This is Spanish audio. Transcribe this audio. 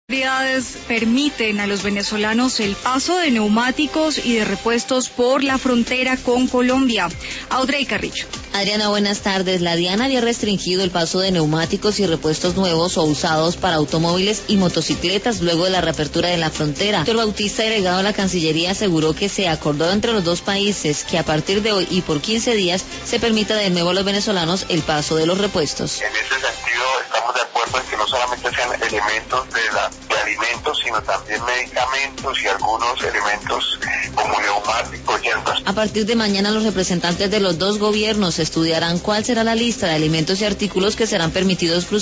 Autoridades permiten a los venezolanos el paso de neumáticos y de repuestos por la frontera con Colombia. Audrey Carrillo. Adriana, buenas tardes. La DIAN había restringido el paso de neumáticos y repuestos nuevos o usados para automóviles y motocicletas luego de la reapertura de la frontera. Héctor Bautista, delegado de la Cancillería, aseguró que se acordó entre los dos países que a partir de hoy y por 15 días se permita de nuevo a los venezolanos el paso de los repuestos. En ese sentido estamos de acuerdo en que no solamente sean elementos de alimentos, sino también medicamentos y algunos elementos como neumáticos, llantas. A partir de mañana los representantes de los dos gobiernos estudiarán cuál será la lista de alimentos y artículos que serán permitidos cruzar